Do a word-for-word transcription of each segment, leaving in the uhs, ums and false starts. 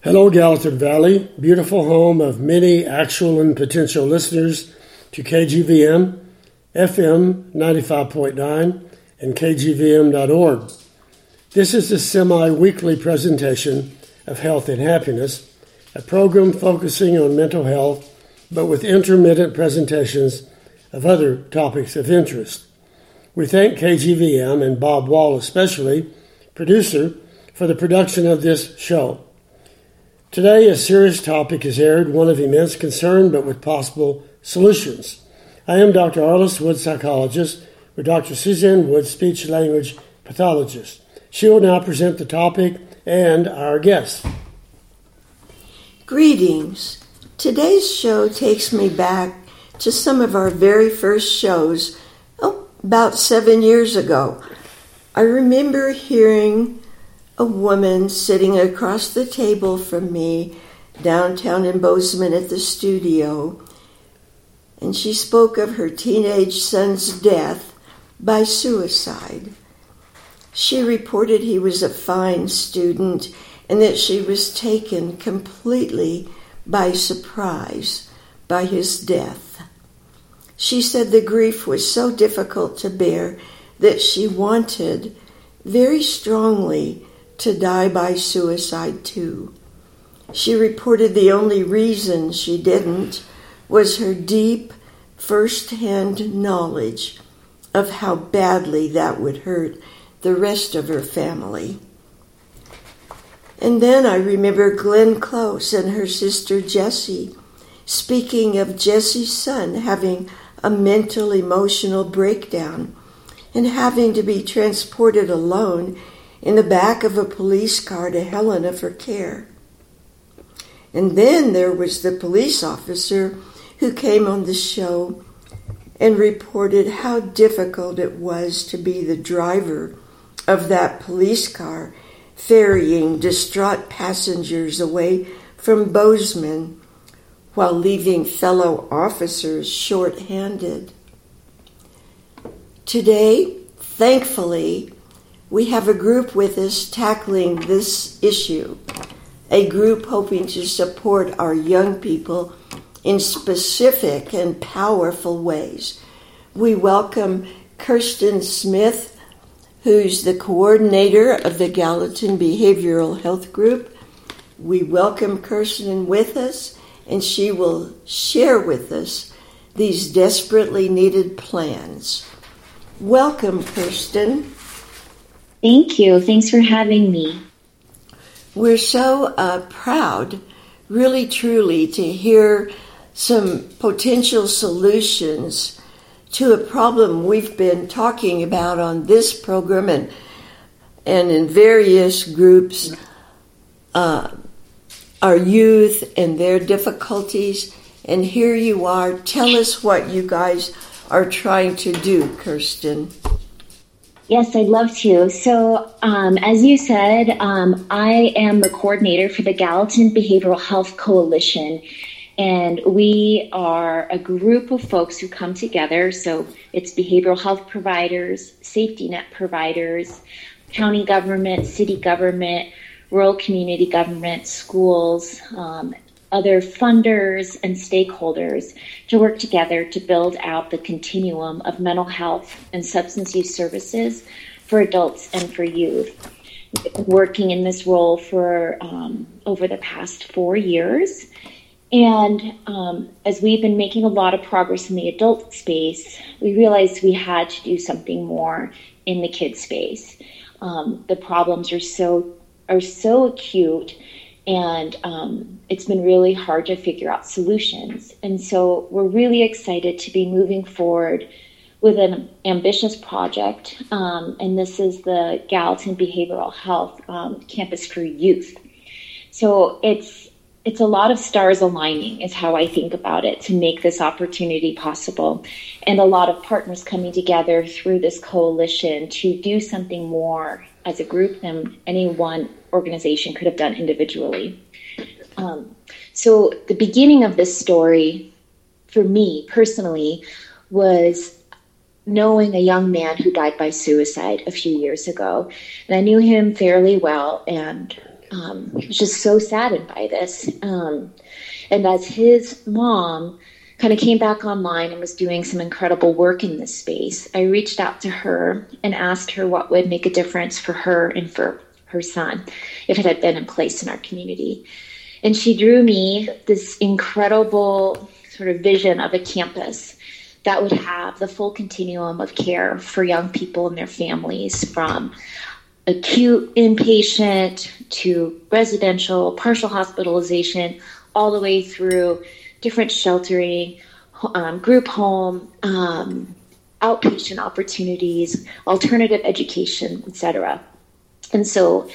Hello, Gallatin Valley, beautiful home of many actual and potential listeners to K G V M, F M ninety-five point nine, and K G V M dot org. This is a semi-weekly presentation of Health and Happiness, a program focusing on mental health, but with intermittent presentations of other topics of interest. We thank K G V M and Bob Wall especially, producer, for the production of this show. Today, a serious topic is aired, one of immense concern, but with possible solutions. I am Doctor Arliss Wood, psychologist, with Doctor Suzanne Wood, speech-language pathologist. She will now present the topic and our guest. Greetings. Today's show takes me back to some of our very first shows, oh, about seven years ago. I remember hearing a woman sitting across the table from me downtown in Bozeman at the studio, and she spoke of her teenage son's death by suicide. She reported he was a fine student and that she was taken completely by surprise by his death. She said the grief was so difficult to bear that she wanted very strongly to die by suicide too. She reported the only reason she didn't was her deep first-hand knowledge of how badly that would hurt the rest of her family. And then I remember Glenn Close and her sister Jessie speaking of Jessie's son having a mental emotional breakdown and having to be transported alone in the back of a police car to Helena for care. And then there was the police officer who came on the show and reported how difficult it was to be the driver of that police car, ferrying distraught passengers away from Bozeman while leaving fellow officers short-handed. Today, thankfully, we have a group with us tackling this issue, a group hoping to support our young people in specific and powerful ways. We welcome Kirsten Smith, who's the coordinator of the Gallatin Behavioral Health Group. We welcome Kirsten with us, and she will share with us these desperately needed plans. Welcome, Kirsten. Thank you. Thanks for having me. We're so uh, proud, really truly, to hear some potential solutions to a problem we've been talking about on this program and, and in various groups, uh, our youth and their difficulties. And here you are. Tell us what you guys are trying to do, Kirsten. Yes, I'd love to. So, um, as you said, um, I am the coordinator for the Gallatin Behavioral Health Coalition, and we are a group of folks who come together. So it's behavioral health providers, safety net providers, county government, city government, rural community government, schools, um, other funders and stakeholders to work together to build out the continuum of mental health and substance use services for adults and for youth. I've been working in this role for um, over the past four years. And um, as we've been making a lot of progress in the adult space, we realized we had to do something more in the kid space. Um, the problems are so are so acute, and um, it's been really hard to figure out solutions. And so we're really excited to be moving forward with an ambitious project, um, and this is the Gallatin Behavioral Health um, Campus for Youth. So it's it's a lot of stars aligning is how I think about it to make this opportunity possible, and a lot of partners coming together through this coalition to do something more as a group than any one organization could have done individually. Um, so the beginning of this story, for me personally, was knowing a young man who died by suicide a few years ago. And I knew him fairly well, and um, was just so saddened by this. Um, and as his mom kind of came back online and was doing some incredible work in this space, I reached out to her and asked her what would make a difference for her and for her son if it had been in place in our community. And she drew me this incredible sort of vision of a campus that would have the full continuum of care for young people and their families, from acute inpatient to residential, partial hospitalization, all the way through different sheltering, um, group home, um, outpatient opportunities, alternative education, et cetera. And so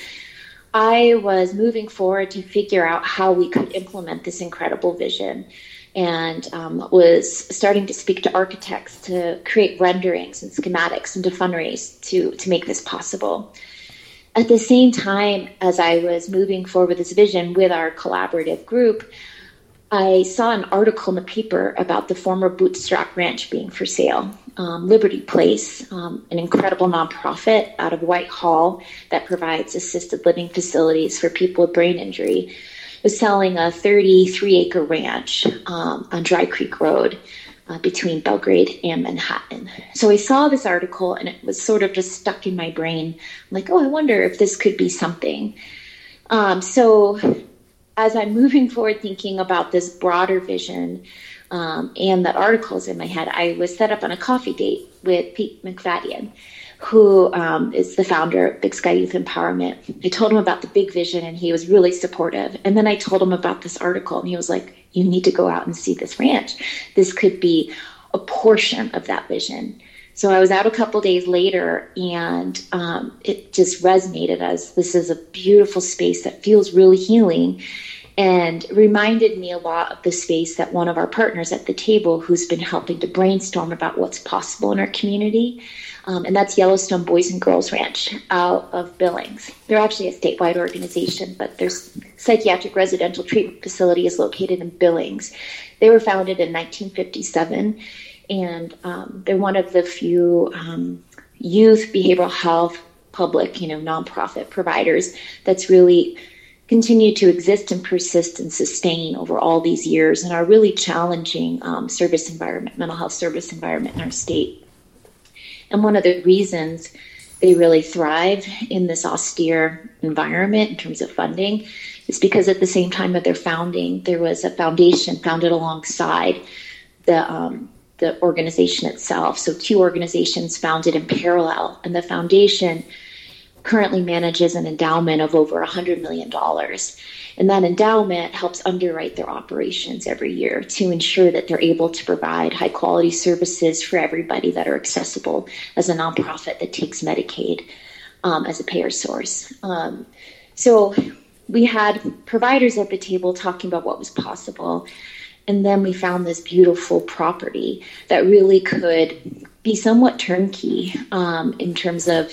I was moving forward to figure out how we could implement this incredible vision, and um, was starting to speak to architects to create renderings and schematics and to fundraise to, to make this possible. At the same time as I was moving forward with this vision with our collaborative group, I saw an article in the paper about the former Bootstrap Ranch being for sale. Um, Liberty Place, um, an incredible nonprofit out of Whitehall that provides assisted living facilities for people with brain injury, was selling a thirty-three acre ranch um, on Dry Creek Road uh, between Belgrade and Manhattan. So I saw this article and it was sort of just stuck in my brain. I'm like, oh, I wonder if this could be something. Um, so as I'm moving forward thinking about this broader vision um, and the articles in my head, I was set up on a coffee date with Pete McFadden, who um, is the founder of Big Sky Youth Empowerment. I told him about the big vision and he was really supportive. And then I told him about this article and he was like, you need to go out and see this ranch. This could be a portion of that vision. So I was out a couple days later and um, it just resonated as this is a beautiful space that feels really healing, and reminded me a lot of the space that one of our partners at the table, who's been helping to brainstorm about what's possible in our community, um, and that's Yellowstone Boys and Girls Ranch out of Billings. They're actually a statewide organization, but their psychiatric residential treatment facility is located in Billings. They were founded in nineteen fifty-seven, and um, they're one of the few um, youth behavioral health public, you know, nonprofit providers that's really continue to exist and persist and sustain over all these years, and are really challenging um, service environment, mental health service environment in our state. And one of the reasons they really thrive in this austere environment in terms of funding is because at the same time of their founding, there was a foundation founded alongside the um, the organization itself. So two organizations founded in parallel, and the foundation currently manages an endowment of over one hundred million dollars. And that endowment helps underwrite their operations every year to ensure that they're able to provide high quality services for everybody that are accessible as a nonprofit that takes Medicaid um, as a payer source. Um, so we had providers at the table talking about what was possible. And then we found this beautiful property that really could be somewhat turnkey um, in terms of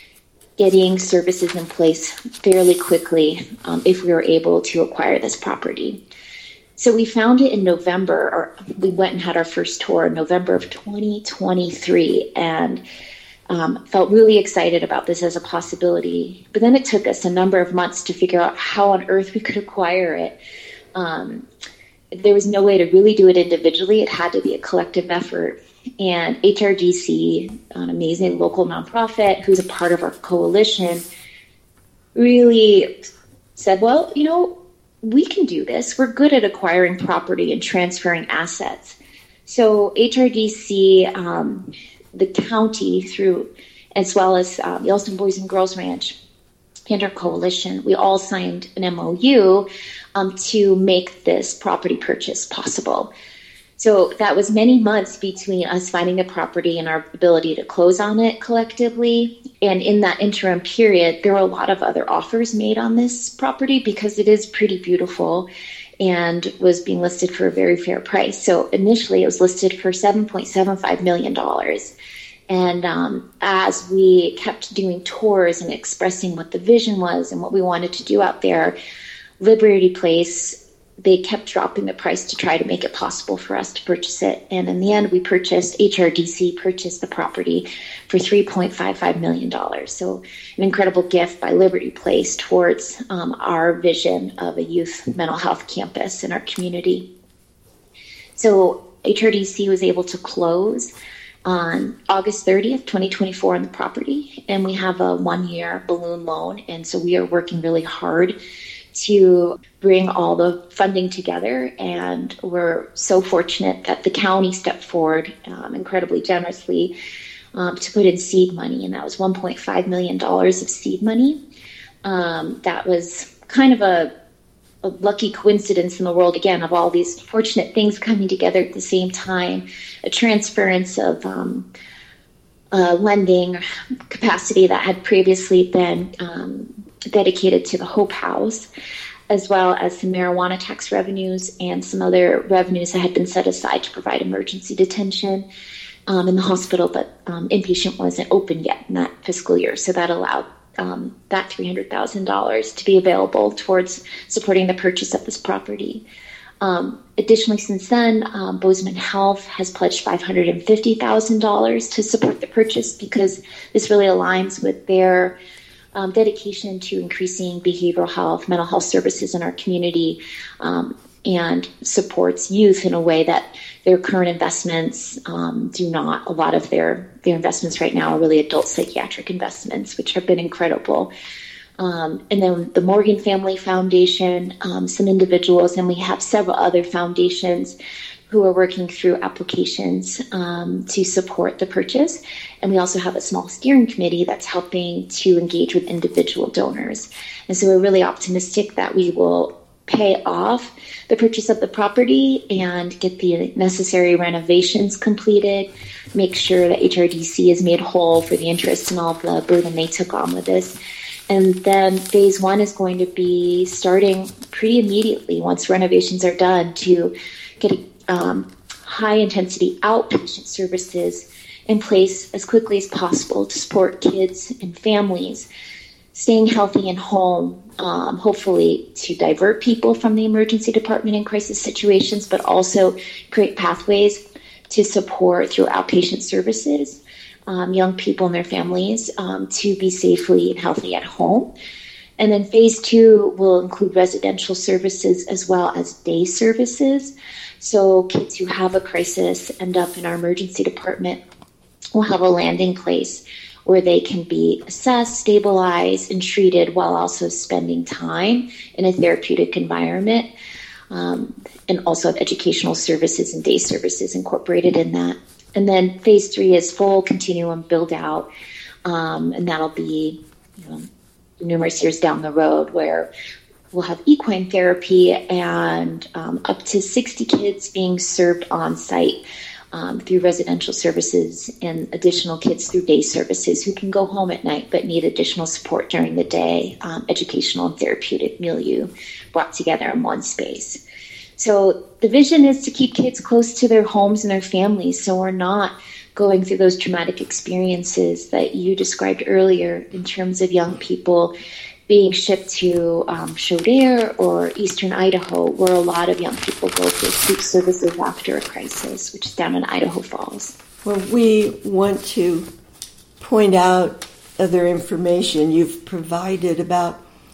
getting services in place fairly quickly um, if we were able to acquire this property. So we found it in November, or we went and had our first tour in November of twenty twenty-three, and um, felt really excited about this as a possibility. But then it took us a number of months to figure out how on earth we could acquire it. Um, there was no way to really do it individually. It had to be a collective effort. And H R G C, an amazing local nonprofit who's a part of our coalition, really said, well, you know, we can do this. We're good at acquiring property and transferring assets. So H R D C, um, the county, through, as well as um, Yellowstone Boys and Girls Ranch, and our coalition, we all signed an M O U um, to make this property purchase possible. So that was many months between us finding the property and our ability to close on it collectively. And in that interim period, there were a lot of other offers made on this property because it is pretty beautiful and was being listed for a very fair price. So initially it was listed for seven point seven five million dollars. And um, as we kept doing tours and expressing what the vision was and what we wanted to do out there, Liberty Place they kept dropping the price to try to make it possible for us to purchase it. And in the end, we purchased, H R D C purchased the property for three point five five million dollars. So an incredible gift by Liberty Place towards um, our vision of a youth mental health campus in our community. So H R D C was able to close on August thirtieth, twenty twenty-four on the property, and we have a one-year balloon loan. And so we are working really hard to bring all the funding together, and we're so fortunate that the county stepped forward um, incredibly generously um, to put in seed money, and that was one point five million dollars of seed money. Um, that was kind of a, a lucky coincidence in the world, again, of all these fortunate things coming together at the same time, a transference of um, uh, lending capacity that had previously been um, dedicated to the Hope House, as well as some marijuana tax revenues and some other revenues that had been set aside to provide emergency detention um, in the hospital, but um, inpatient wasn't open yet in that fiscal year. So that allowed um, that three hundred thousand dollars to be available towards supporting the purchase of this property. Um, additionally, since then, um, Bozeman Health has pledged five hundred fifty thousand dollars to support the purchase, because this really aligns with their Um, dedication to increasing behavioral health, mental health services in our community, um, and supports youth in a way that their current investments um, do not. A lot of their, their investments right now are really adult psychiatric investments, which have been incredible. Um, and then the Morgan Family Foundation, um, some individuals, and we have several other foundations who are working through applications um, to support the purchase. And we also have a small steering committee that's helping to engage with individual donors. And so we're really optimistic that we will pay off the purchase of the property and get the necessary renovations completed, make sure that H R D C is made whole for the interest and all the burden they took on with this. And then phase one is going to be starting pretty immediately once renovations are done to get a Um, high-intensity outpatient services in place as quickly as possible to support kids and families staying healthy and home, um, hopefully to divert people from the emergency department in crisis situations, but also create pathways to support through outpatient services um, young people and their families um, to be safely and healthy at home. And then phase two will include residential services as well as day services. So kids who have a crisis end up in our emergency department will have a landing place where they can be assessed, stabilized, and treated while also spending time in a therapeutic environment, um, and also have educational services and day services incorporated in that. And then phase three is full continuum build out, um, and that'll be, you know, numerous years down the road, where we'll have equine therapy and um, up to sixty kids being served on site um, through residential services, and additional kids through day services who can go home at night but need additional support during the day, um, educational and therapeutic milieu brought together in one space. So the vision is to keep kids close to their homes and their families, so we're not going through those traumatic experiences that you described earlier in terms of young people being shipped to um, Chaudière or Eastern Idaho, where a lot of young people go to seek services after a crisis, which is down in Idaho Falls. Well, we want to point out other information you've provided about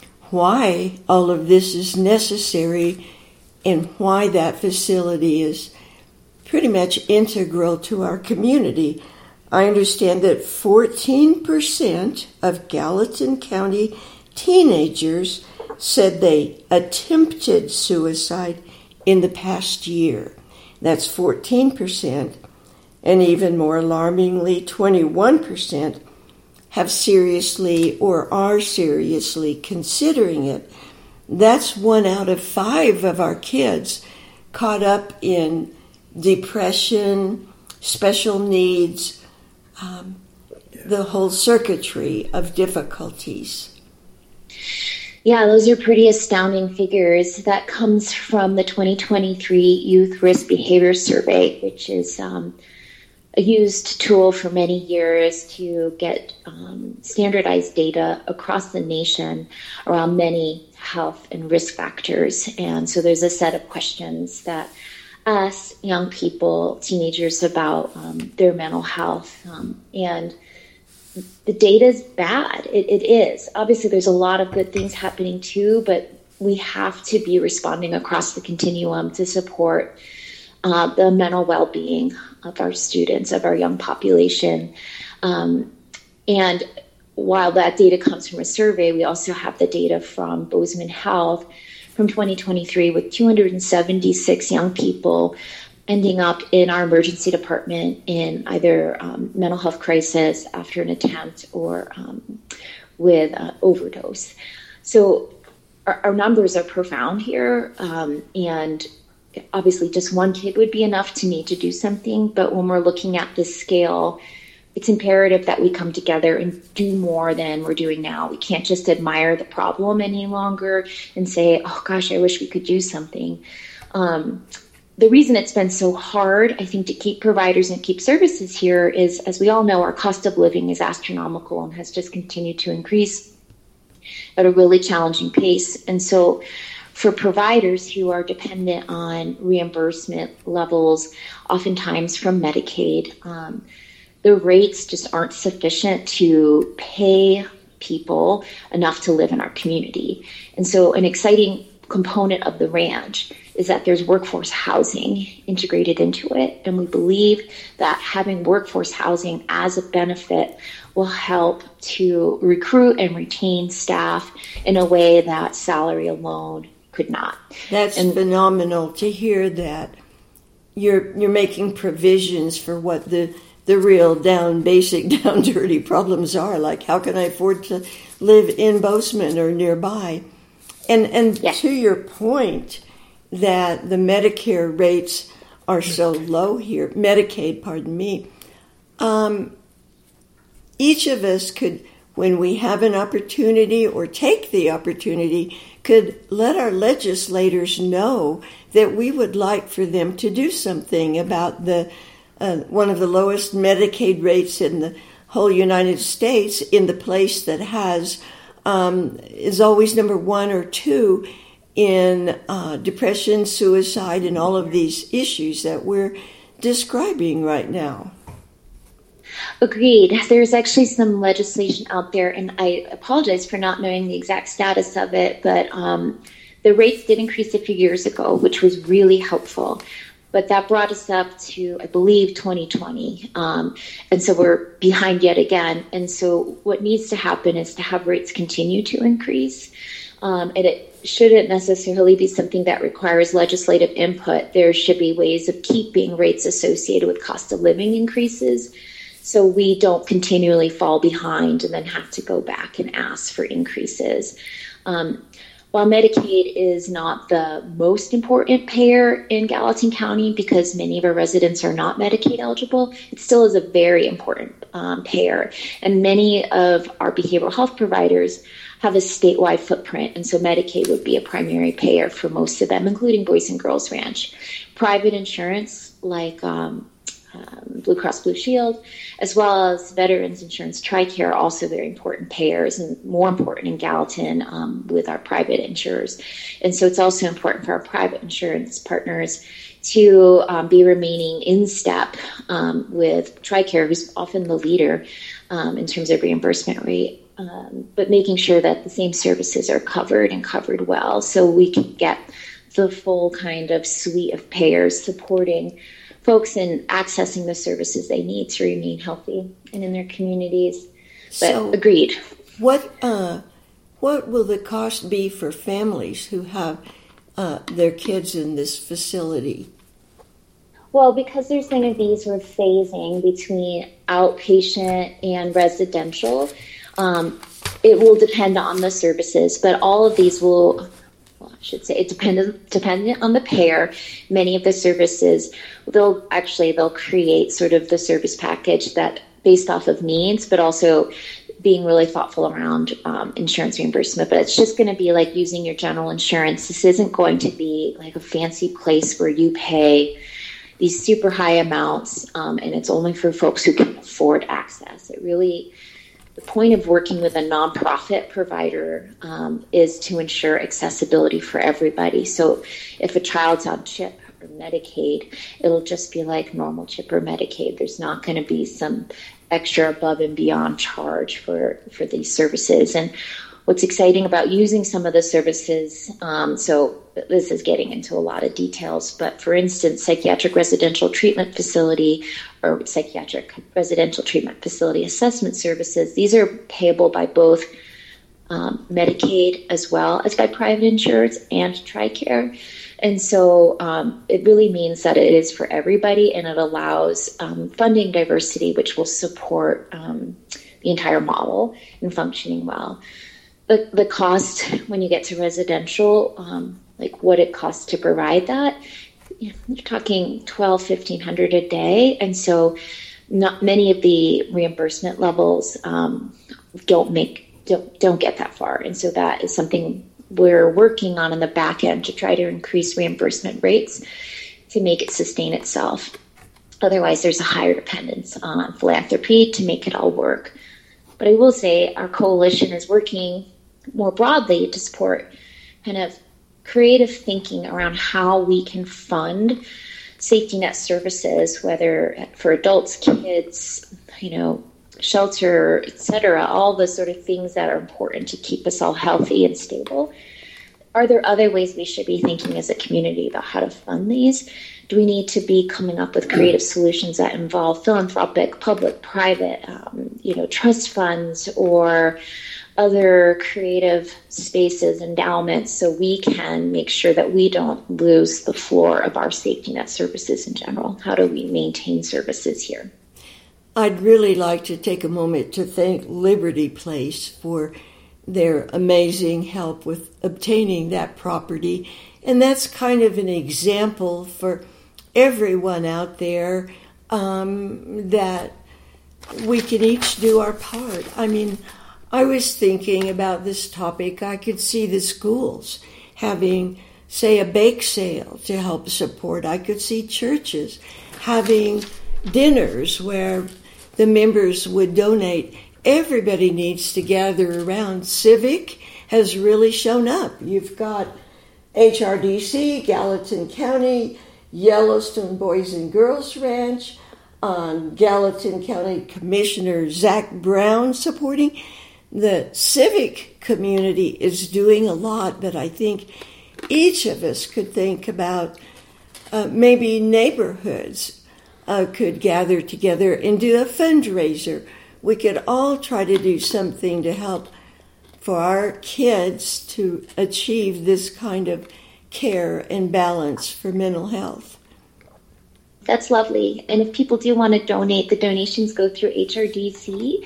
why all of this is necessary and why that facility is pretty much integral to our community. I understand that fourteen percent of Gallatin County teenagers said they attempted suicide in the past year. That's fourteen percent. And even more alarmingly, twenty-one percent have seriously or are seriously considering it. That's one out of five of our kids caught up in depression, special needs, um, the whole circuitry of difficulties. Yeah, those are pretty astounding figures. That comes from the twenty twenty-three Youth Risk Behavior Survey, which is um, a used tool for many years to get um, standardized data across the nation around many health and risk factors. And so there's a set of questions that ask young people, teenagers, about um, their mental health. Um, and the data is bad. It, it is. Obviously, there's a lot of good things happening too, but we have to be responding across the continuum to support uh, the mental well-being of our students, of our young population. Um, and while that data comes from a survey, we also have the data from Bozeman Health from twenty twenty-three with two hundred seventy-six young people ending up in our emergency department in either um, mental health crisis after an attempt or um, with uh, overdose. So our, our numbers are profound here, um, and obviously just one kid would be enough to need to do something, but when we're looking at this scale, it's imperative that we come together and do more than we're doing now. We can't just admire the problem any longer and say, oh gosh, I wish we could do something. Um, the reason it's been so hard, I think, to keep providers and keep services here is, as we all know, our cost of living is astronomical and has just continued to increase at a really challenging pace. And so for providers who are dependent on reimbursement levels, oftentimes from Medicaid, um, the rates just aren't sufficient to pay people enough to live in our community. And so an exciting component of the ranch is that there's workforce housing integrated into it. And we believe that having workforce housing as a benefit will help to recruit and retain staff in a way that salary alone could not. That's and, phenomenal to hear that you're you're making provisions for what the the real down basic down dirty problems are, like how can I afford to live in Bozeman or nearby. And and yeah. to your point that the Medicare rates are so low here, Medicaid, pardon me, um, each of us could, when we have an opportunity or take the opportunity, could let our legislators know that we would like for them to do something about the uh, one of the lowest Medicaid rates in the whole United States, in the place that has um, is always number one or two in uh, depression, suicide, and all of these issues that we're describing right now. Agreed. There's actually some legislation out there, and I apologize for not knowing the exact status of it, but um, the rates did increase a few years ago, which was really helpful. But that brought us up to, I believe, twenty twenty. Um, and so we're behind yet again. And so what needs to happen is to have rates continue to increase. Um, and it shouldn't necessarily be something that requires legislative input. There should be ways of keeping rates associated with cost of living increases, so we don't continually fall behind and then have to go back and ask for increases. Um, while Medicaid is not the most important payer in Gallatin County because many of our residents are not Medicaid eligible, it still is a very important um, payer. And many of our behavioral health providers have a statewide footprint, and so Medicaid would be a primary payer for most of them, including Boys and Girls Ranch. Private insurance like um, Um, Blue Cross Blue Shield, as well as Veterans Insurance, TRICARE, are also very important payers, and more important in Gallatin um, with our private insurers. And so it's also important for our private insurance partners to um, be remaining in step um, with TRICARE, who's often the leader um, in terms of reimbursement rate, um, but making sure that the same services are covered and covered well, so we can get the full kind of suite of payers supporting folks in accessing the services they need to remain healthy and in their communities. But so agreed. What uh, what will the cost be for families who have uh, their kids in this facility? Well, because there's going to be sort of phasing between outpatient and residential, um, it will depend on the services, but all of these will... I should say it dependent dependent on the payer. Many of the services, they'll actually they'll create sort of the service package that based off of needs, but also being really thoughtful around um, insurance reimbursement. But it's just going to be like using your general insurance. This isn't going to be like a fancy place where you pay these super high amounts, um, and it's only for folks who can afford access. It really the point of working with a nonprofit provider um, is to ensure accessibility for everybody. So if a child's on CHIP or Medicaid, it'll just be like normal CHIP or Medicaid. There's not going to be some extra above and beyond charge for, for these services. And what's exciting about using some of the services, um, so this is getting into a lot of details, but for instance, psychiatric residential treatment facility or psychiatric residential treatment facility assessment services, these are payable by both um, Medicaid as well as by private insurers and TRICARE. And so um, it really means that it is for everybody, and it allows um, funding diversity, which will support um, the entire model and functioning well. The, the cost when you get to residential, um, like what it costs to provide that, you're talking twelve, fifteen hundred a day. And so not many of the reimbursement levels um, don't make, don't, don't get that far. And so that is something we're working on in the back end to try to increase reimbursement rates to make it sustain itself. Otherwise, there's a higher dependence on philanthropy to make it all work. But I will say our coalition is working more broadly to support kind of creative thinking around how we can fund safety net services, whether for adults, kids, you know, shelter, et cetera, all the sort of things that are important to keep us all healthy and stable. Are there other ways we should be thinking as a community about how to fund these? Do we need to be coming up with creative solutions that involve philanthropic, public, private, um, you know, trust funds or other creative spaces, endowments, so we can make sure that we don't lose the floor of our safety net services in general? How do we maintain services here? I'd really like to take a moment to thank Liberty Place for their amazing help with obtaining that property. And that's kind of an example for everyone out there um, that we can each do our part. I mean, I was thinking about this topic. I could see the schools having, say, a bake sale to help support. I could see churches having dinners where the members would donate. Everybody needs to gather around. Civic has really shown up. You've got H R D C, Gallatin County, Yellowstone Boys and Girls Ranch, um, Gallatin County Commissioner Zach Brown supporting. The civic community is doing a lot, but I think each of us could think about uh, maybe neighborhoods uh, could gather together and do a fundraiser. We could all try to do something to help for our kids to achieve this kind of care and balance for mental health. That's lovely. And if people do want to donate, the donations go through H R D C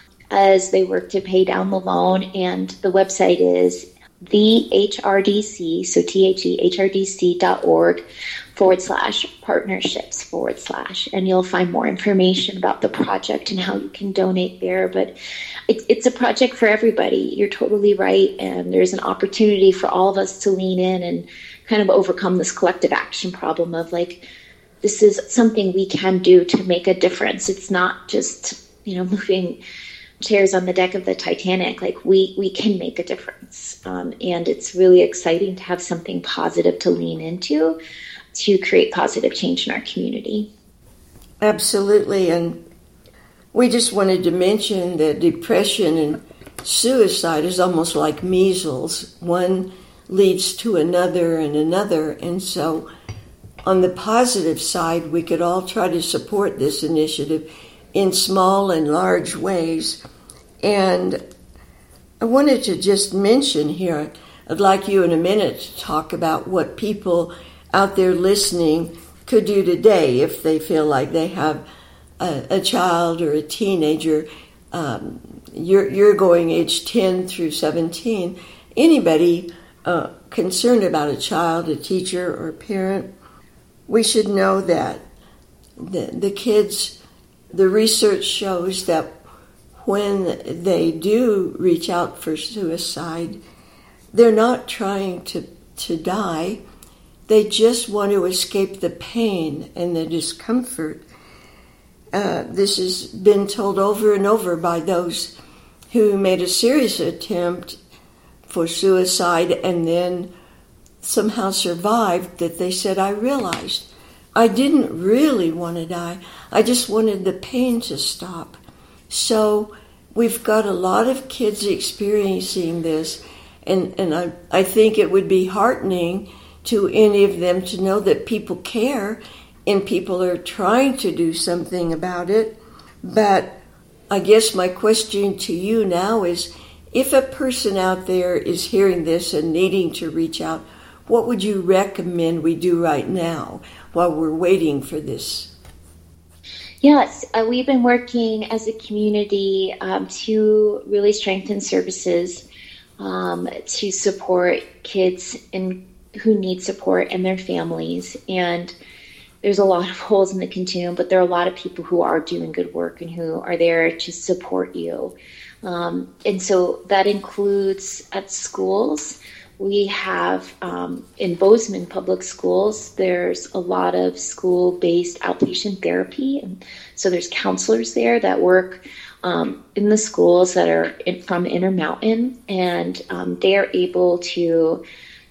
as they work to pay down the loan. And the website is the H R D C, so T H E, H R D C dot org forward slash partnerships forward slash. And you'll find more information about the project and how you can donate there. But it, it's a project for everybody. You're totally right. And there's an opportunity for all of us to lean in and kind of overcome this collective action problem of like, this is something we can do to make a difference. It's not just, you know, moving chairs on the deck of the Titanic. Like we, we can make a difference. Um, and it's really exciting to have something positive to lean into to create positive change in our community. Absolutely. And we just wanted to mention that depression and suicide is almost like measles. One leads to another and another. And so on the positive side, we could all try to support this initiative in small and large ways. And I wanted to just mention here, I'd like you in a minute to talk about what people out there listening could do today if they feel like they have a, a child or a teenager. Um, you're, you're going age ten through seventeen. Anybody uh, concerned about a child, a teacher, or a parent, we should know that the, the kids, the research shows that when they do reach out for suicide, they're not trying to, to die. They just want to escape the pain and the discomfort. Uh, this has been told over and over by those who made a serious attempt for suicide and then somehow survived, that they said, I realized I didn't really want to die. I just wanted the pain to stop. So we've got a lot of kids experiencing this, and, and I, I think it would be heartening to any of them to know that people care and people are trying to do something about it. But I guess my question to you now is, if a person out there is hearing this and needing to reach out, what would you recommend we do right now while we're waiting for this? Yes, uh, we've been working as a community um, to really strengthen services um, to support kids in, who need support and their families. And there's a lot of holes in the continuum, but there are a lot of people who are doing good work and who are there to support you. Um, and so that includes at schools. We have um, in Bozeman Public Schools, there's a lot of school-based outpatient therapy. And so there's counselors there that work um, in the schools that are in, from Intermountain, and um, they are able to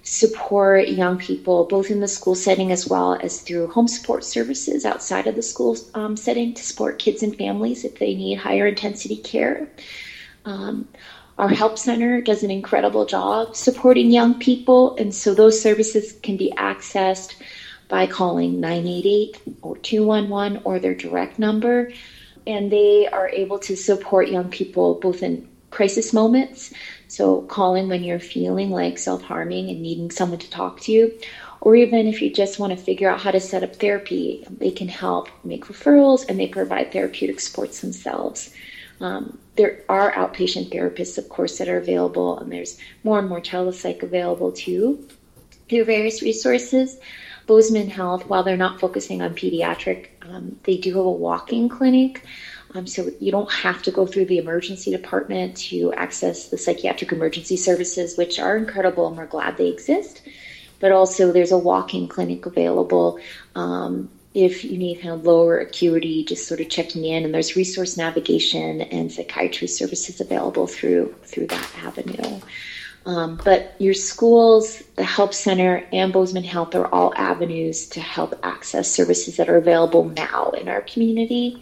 support young people both in the school setting as well as through home support services outside of the school um, setting to support kids and families if they need higher intensity care. Um, our help center does an incredible job supporting young people, and so those services can be accessed by calling nine eight eight or two one one or their direct number, and they are able to support young people both in crisis moments, so calling when you're feeling like self-harming and needing someone to talk to you, or even if you just want to figure out how to set up therapy, they can help make referrals and they provide therapeutic supports themselves. Um, there are outpatient therapists, of course, that are available, and there's more and more telepsych available too through various resources. Bozeman Health, while they're not focusing on pediatric, um, they do have a walk-in clinic. Um, so you don't have to go through the emergency department to access the psychiatric emergency services, which are incredible and we're glad they exist. But also there's a walk-in clinic available um, if you need kind of lower acuity, just sort of checking in. And there's resource navigation and psychiatry services available through through that avenue. Um, but your schools, the Help Center, and Bozeman Health are all avenues to help access services that are available now in our community.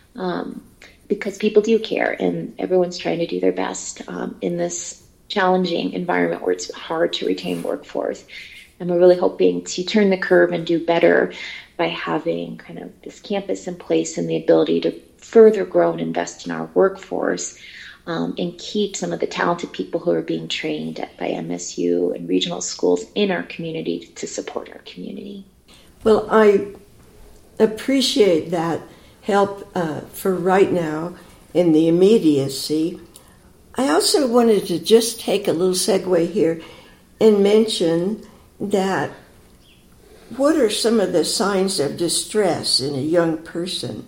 Um, because people do care and everyone's trying to do their best um, in this challenging environment where it's hard to retain workforce. And we're really hoping to turn the curve and do better by having kind of this campus in place and the ability to further grow and invest in our workforce um, and keep some of the talented people who are being trained at, by M S U and regional schools in our community to support our community. Well, I appreciate that help uh, for right now in the immediacy. I also wanted to just take a little segue here and mention that what are some of the signs of distress in a young person?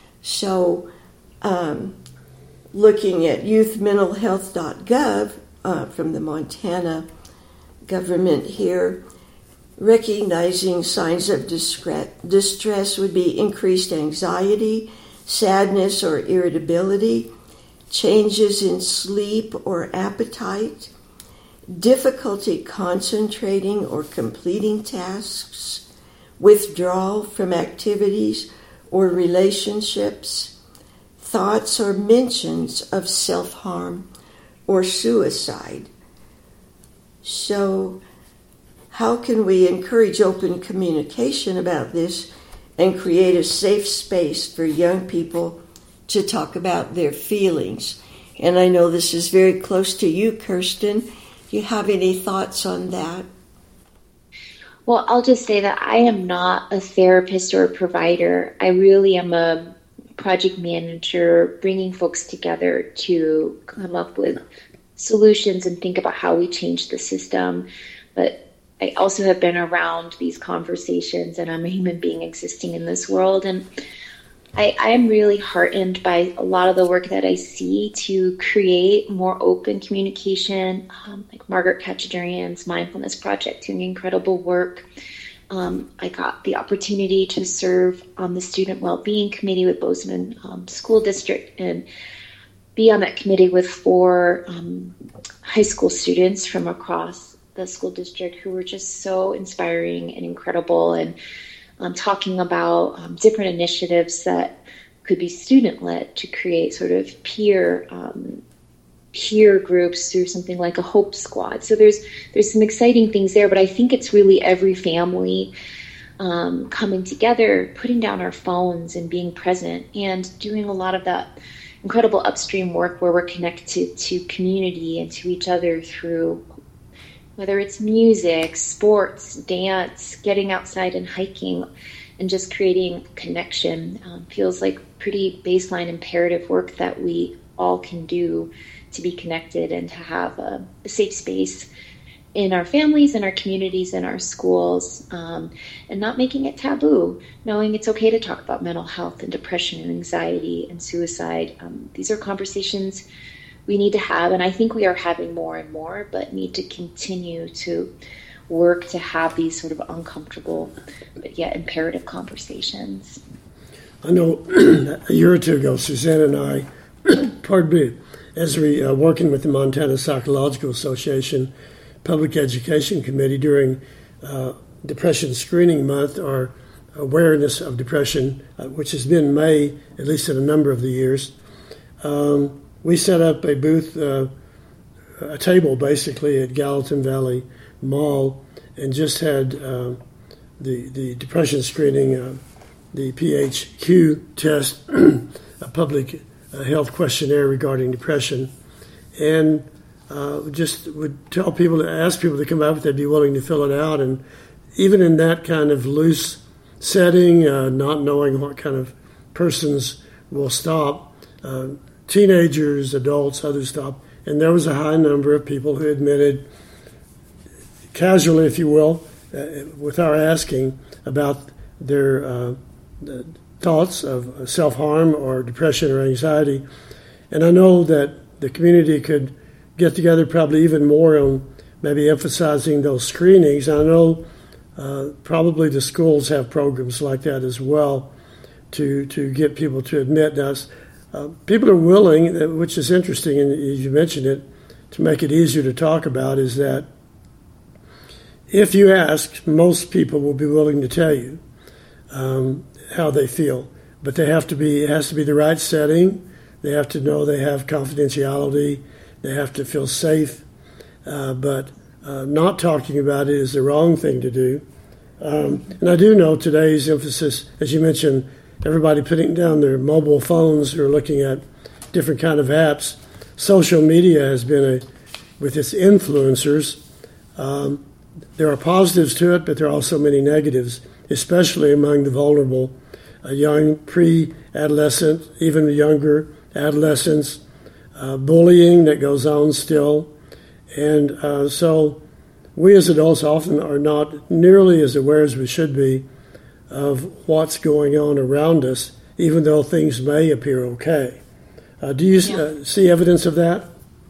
So um, looking at youth mental health dot gov uh, from the Montana government here, recognizing signs of distress would be increased anxiety, sadness or irritability, changes in sleep or appetite, difficulty concentrating or completing tasks, withdrawal from activities or relationships, thoughts or mentions of self-harm or suicide. So, how can we encourage open communication about this and create a safe space for young people to talk about their feelings? And I know this is very close to you, Kirsten. Do you have any thoughts on that? Well, I'll just say that I am not a therapist or a provider. I really am a project manager, bringing folks together to come up with solutions and think about how we change the system. But I also have been around these conversations, and I'm a human being existing in this world. And I, I'm really heartened by a lot of the work that I see to create more open communication, um, like Margaret Kachadurian's Mindfulness Project doing incredible work. Um, I got the opportunity to serve on the Student Wellbeing Committee with Bozeman um, School District, and be on that committee with four um, high school students from across the school district who were just so inspiring and incredible, and um, talking about um, different initiatives that could be student-led to create sort of peer um, peer groups through something like a Hope Squad. So there's there's some exciting things there, but I think it's really every family um, coming together, putting down our phones and being present, and doing a lot of that incredible upstream work where we're connected to community and to each other through whether it's music, sports, dance, getting outside and hiking, and just creating connection. Um, feels like pretty baseline imperative work that we all can do to be connected and to have a, a safe space in our families, in our communities, in our schools, um, and not making it taboo, knowing it's okay to talk about mental health and depression and anxiety and suicide. Um, these are conversations we need to have, and I think we are having more and more, but need to continue to work to have these sort of uncomfortable but yet imperative conversations. I know a year or two ago, Suzanne and I, pardon me, as we uh, working with the Montana Psychological Association Public Education Committee during uh, Depression Screening Month, or awareness of depression, uh, which has been May, at least in a number of the years. Um, we set up a booth, uh, a table basically at Gallatin Valley Mall, and just had uh, the the depression screening, uh, the P H Q test, a public uh, health questionnaire regarding depression, and uh, just would tell people to ask people to come out if they'd be willing to fill it out. And even in that kind of loose setting, uh, not knowing what kind of persons will stop, uh, teenagers, adults, others stop, and there was a high number of people who admitted, casually, if you will, uh, with our asking about their uh, thoughts of self-harm or depression or anxiety. And I know that the community could get together probably even more on maybe emphasizing those screenings. I know uh, probably the schools have programs like that as well to, to get people to admit. Now, uh, people are willing, which is interesting, and you mentioned it, to make it easier to talk about, is that if you ask, most people will be willing to tell you um, how they feel. But they have to be, it has to be the right setting. They have to know they have confidentiality. They have to feel safe. Uh, but uh, not talking about it is the wrong thing to do. Um, and I do know today's emphasis, as you mentioned, everybody putting down their mobile phones or looking at different kind of apps. Social media has been a, with its influencers, um, there are positives to it, but there are also many negatives, especially among the vulnerable, uh, young pre-adolescent, even younger adolescents, uh, bullying that goes on still. And uh, so we as adults often are not nearly as aware as we should be of what's going on around us, even though things may appear okay. Uh, do you yeah. uh, see evidence of that?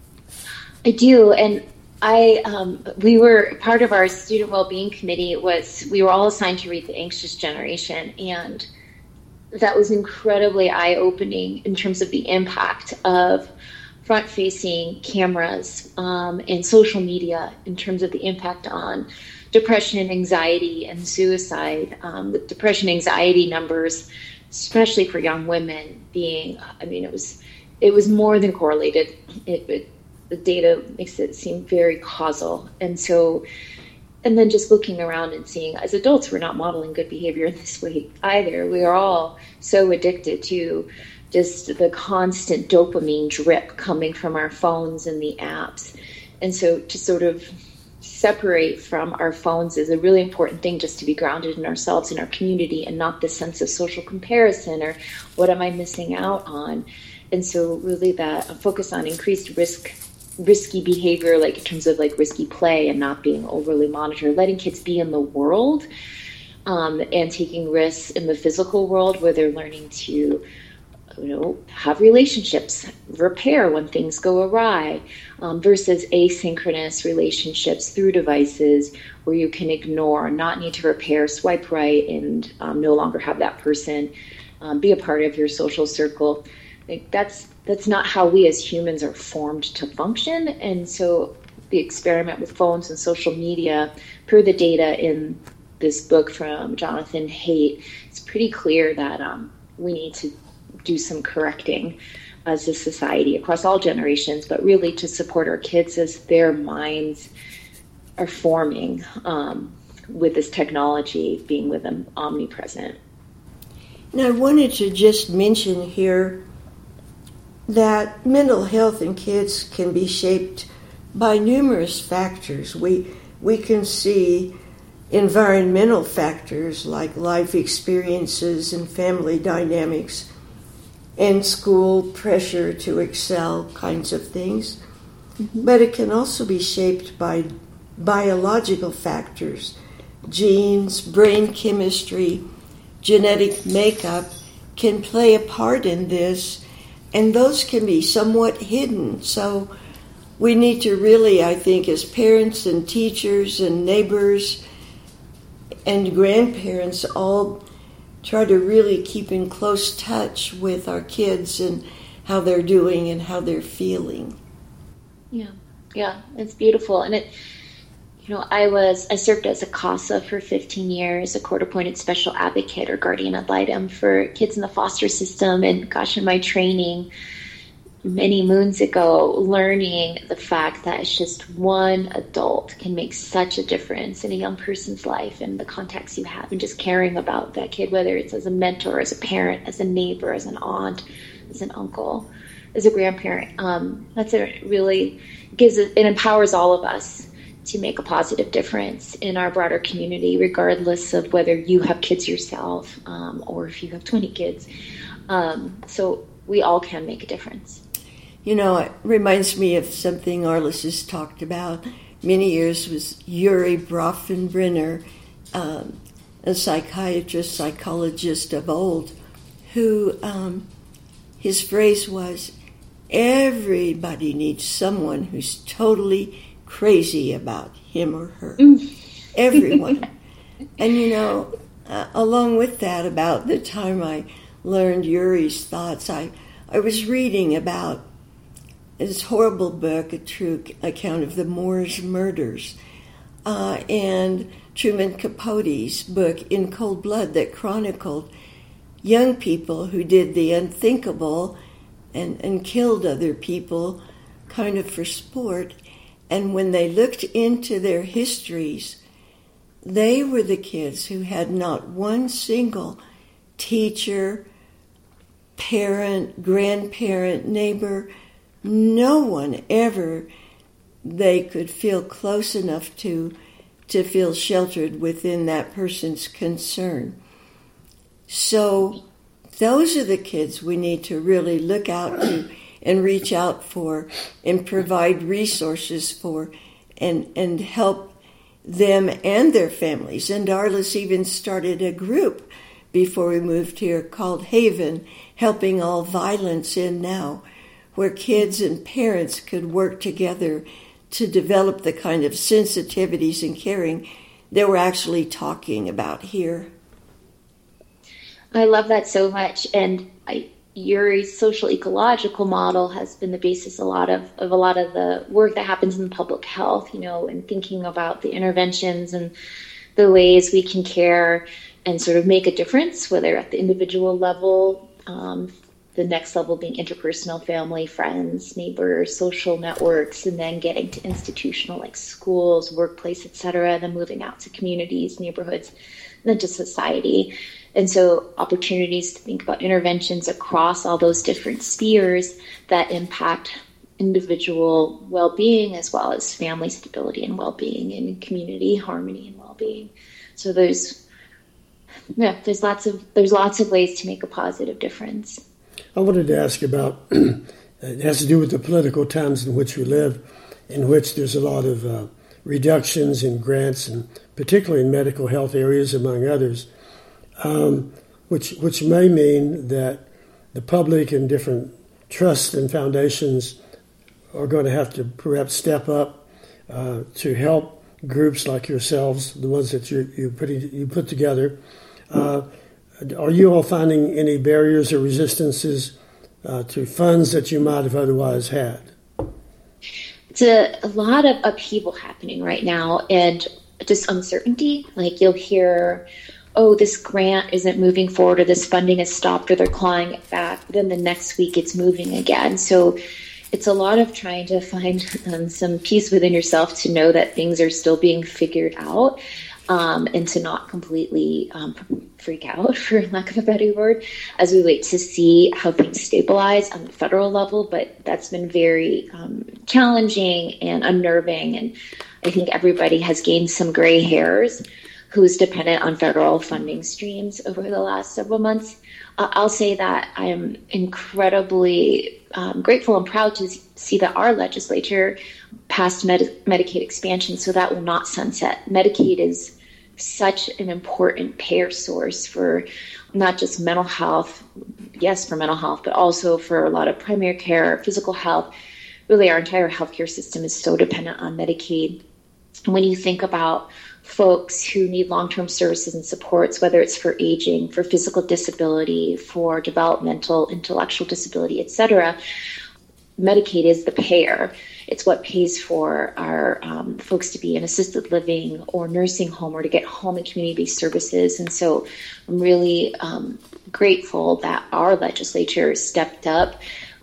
I do, and I um, we were part of our student well-being committee. Was we were all assigned to read The Anxious Generation, and that was incredibly eye-opening in terms of the impact of front-facing cameras um, and social media in terms of the impact on depression and anxiety and suicide. Um, the depression anxiety numbers, especially for young women, being, I mean, it was it was more than correlated. It, it, the data makes it seem very causal. And so, and then just looking around and seeing, as adults, we're not modeling good behavior in this way either. We are all so addicted to just the constant dopamine drip coming from our phones and the apps. And so to sort of separate from our phones is a really important thing, just to be grounded in ourselves and our community, and not this sense of social comparison or what am I missing out on. And so really that a focus on increased risk, risky behavior, like in terms of like risky play and not being overly monitored, letting kids be in the world um, and taking risks in the physical world where they're learning to, you know, have relationships, repair when things go awry, um, versus asynchronous relationships through devices where you can ignore, not need to repair, swipe right, and um, no longer have that person um, be a part of your social circle. Like that's that's not how we as humans are formed to function. And so the experiment with phones and social media, per the data in this book from Jonathan Haidt, it's pretty clear that um, we need to do some correcting as a society across all generations, but really to support our kids as their minds are forming um, with this technology being with them omnipresent. Now, I wanted to just mention here that mental health in kids can be shaped by numerous factors. We we can see environmental factors like life experiences and family dynamics and school pressure to excel kinds of things. Mm-hmm. But it can also be shaped by biological factors, genes, brain chemistry, genetic makeup can play a part in this, and those can be somewhat hidden. So we need to really, I think, as parents and teachers and neighbors and grandparents, all try to really keep in close touch with our kids and how they're doing and how they're feeling. Yeah, yeah, it's beautiful. And it, you know, I was, I served as a CASA for fifteen years, a court-appointed special advocate or guardian ad litem for kids in the foster system. And gosh, in my training many moons ago, learning the fact that it's just one adult can make such a difference in a young person's life and the contacts you have, and just caring about that kid, whether it's as a mentor, as a parent, as a neighbor, as an aunt, as an uncle, as a grandparent. Um, that's a really gives it, it empowers all of us to make a positive difference in our broader community, regardless of whether you have kids yourself um, or if you have twenty kids. Um, so we all can make a difference. You know, it reminds me of something Arliss has talked about many years, was Urie Bronfenbrenner, um, a psychiatrist, psychologist of old, who um, his phrase was, everybody needs someone who's totally crazy about him or her. Everyone. And, you know, uh, along with that, about the time I learned Urie's thoughts, I, I was reading about this horrible book, a true account of the Moors murders, uh, and Truman Capote's book, In Cold Blood, that chronicled young people who did the unthinkable and, and killed other people kind of for sport. And when they looked into their histories, they were the kids who had not one single teacher, parent, grandparent, neighbor, no one ever they could feel close enough to to feel sheltered within that person's concern. So those are the kids we need to really look out to and reach out for and provide resources for and, and help them and their families. And Arliss even started a group before we moved here called Haven, Helping All Violence In Now, where kids and parents could work together to develop the kind of sensitivities and caring that we're actually talking about here. I love that so much. And I, Urie's social ecological model has been the basis a lot of, of a lot of the work that happens in public health, you know, and thinking about the interventions and the ways we can care and sort of make a difference, whether at the individual level, um, the next level being interpersonal, family, friends, neighbors, social networks, and then getting to institutional like schools, workplace, et cetera, then moving out to communities, neighborhoods, and then to society. And so opportunities to think about interventions across all those different spheres that impact individual well-being as well as family stability and well-being and community harmony and well-being. So there's yeah, there's lots of there's lots of ways to make a positive difference. I wanted to ask about, it has to do with the political times in which we live, in which there's a lot of uh, reductions in grants, and particularly in medical health areas, among others, um, which which may mean that the public and different trusts and foundations are going to have to perhaps step up uh, to help groups like yourselves, the ones that you you put you put together. Uh, Are you all finding any barriers or resistances uh, to funds that you might have otherwise had? It's a, a lot of upheaval happening right now, and just uncertainty. Like, you'll hear, oh, this grant isn't moving forward, or this funding is stopped, or they're clawing it back. But then the next week it's moving again. So it's a lot of trying to find um, some peace within yourself to know that things are still being figured out, um, and to not completely um, freak out, for lack of a better word, as we wait to see how things stabilize on the federal level. But that's been very um, challenging and unnerving. And I think everybody has gained some gray hairs who's dependent on federal funding streams over the last several months. Uh, I'll say that I am incredibly um, grateful and proud to see that our legislature passed Medi- Medicaid expansion, so that will not sunset. Medicaid is such an important payer source for not just mental health, yes, for mental health, but also for a lot of primary care, physical health. Really, our entire healthcare system is so dependent on Medicaid. And when you think about folks who need long-term services and supports, whether it's for aging, for physical disability, for developmental, intellectual disability, et cetera, Medicaid is the payer. It's what pays for our um, folks to be in assisted living or nursing home, or to get home and community-based services. And so I'm really um, grateful that our legislature stepped up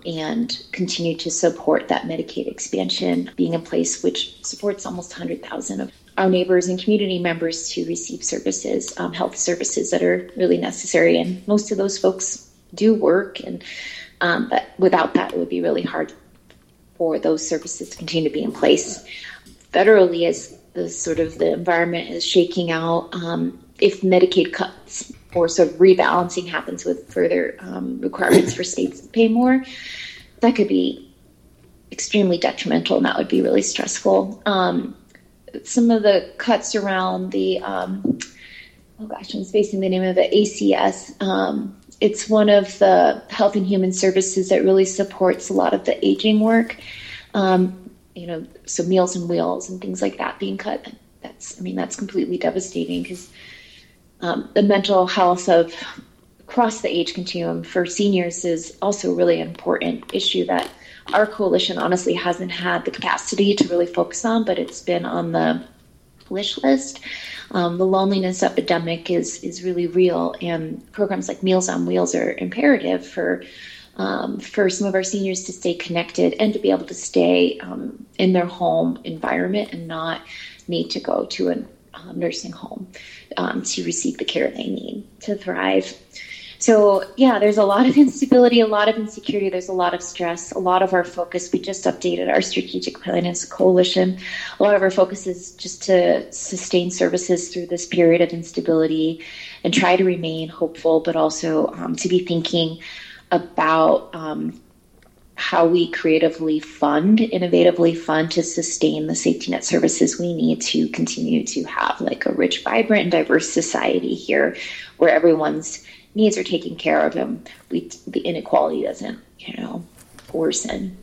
and continue to support that Medicaid expansion being in place, which supports almost one hundred thousand of our neighbors and community members to receive services, um, health services that are really necessary. And most of those folks do work, and um, but without that, it would be really hard for those services to continue to be in place. Federally, as the sort of the environment is shaking out, um, if Medicaid cuts or sort of rebalancing happens with further um, requirements for states to pay more, that could be extremely detrimental, and that would be really stressful. Um, some of the cuts around the, um, oh gosh, I'm spacing the name of it, A C S. Um, it's one of the Health and Human Services that really supports a lot of the aging work. Um, you know, so Meals on Wheels and things like that being cut. That's, I mean, that's completely devastating, because um, the mental health of across the age continuum for seniors is also really an important issue that our coalition honestly hasn't had the capacity to really focus on, but it's been on the wish list. Um, the loneliness epidemic is is really real, and programs like Meals on Wheels are imperative for um, for some of our seniors to stay connected and to be able to stay um, in their home environment and not need to go to a um, nursing home um, to receive the care they need to thrive. So, yeah, there's a lot of instability, a lot of insecurity, there's a lot of stress, a lot of our focus. We just updated our strategic plan as a coalition. A lot of our focus is just to sustain services through this period of instability and try to remain hopeful, but also um, to be thinking about um, how we creatively fund, innovatively fund to sustain the safety net services we need to continue to have like a rich, vibrant, and diverse society here where everyone's needs are taken care of, and we, the inequality doesn't, you know, worsen.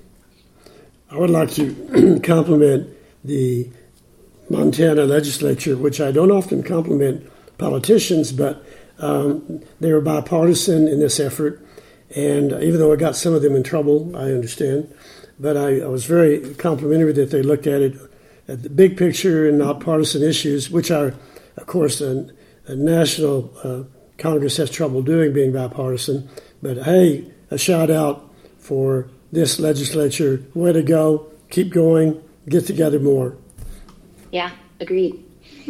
I would like to compliment the Montana legislature, which I don't often compliment politicians, but um, they were bipartisan in this effort. And even though it got some of them in trouble, I understand, but I, I was very complimentary that they looked at it at the big picture and not partisan issues, which are, of course, a, a national uh, Congress has trouble doing, being bipartisan. But hey, a shout out for this legislature. Way to go. Keep going. Get together more. Yeah, agreed.